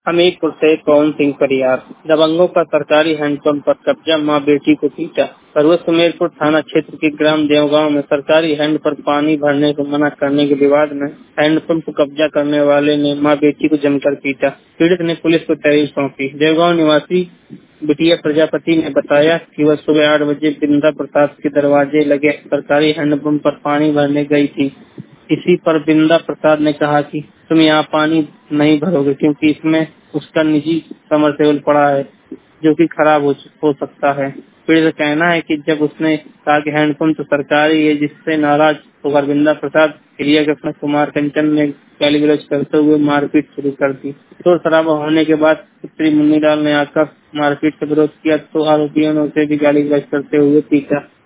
हमीरपुर से पवन सिंह परियार। दबंगों का सरकारी हैंडपंप पर कब्जा, मां बेटी को पीटा। पर्वत सुमेरपुर थाना क्षेत्र के ग्राम देवगांव में सरकारी हैंड पर पानी भरने को मना करने के विवाद में हैंडपंप को कब्जा करने वाले ने मां बेटी को जमकर पीटा। पीड़ित ने पुलिस को तहरीर सौंपी। देवगांव निवासी बिटिया प्रजापति ने बताया कि वह सुबह 8 बजे बिंदा प्रसाद के दरवाजे लगे सरकारी हैंडपंप पर पानी भरने गई थी। इसी पर बिंदा प्रसाद ने कहा कि तुम यहाँ पानी नहीं भरोगे क्योंकि इसमें उसका निजी समरसेबल पड़ा है जो कि खराब हो सकता है। पीड़ित का कहना है कि जब उसने कहा कि हैंडपंप तो सरकारी है, जिससे नाराज होकर बिंदा प्रसाद क्रिया कृष्ण कुमार कंचन ने गाली गलौज करते हुए मारपीट शुरू कर दी। शोर शराबा होने के बाद पुत्री मुन्नीलाल ने आकर मारपीट का विरोध किया तो आरोपियों ने उसे भी गाली गलौज करते हुए पीटा।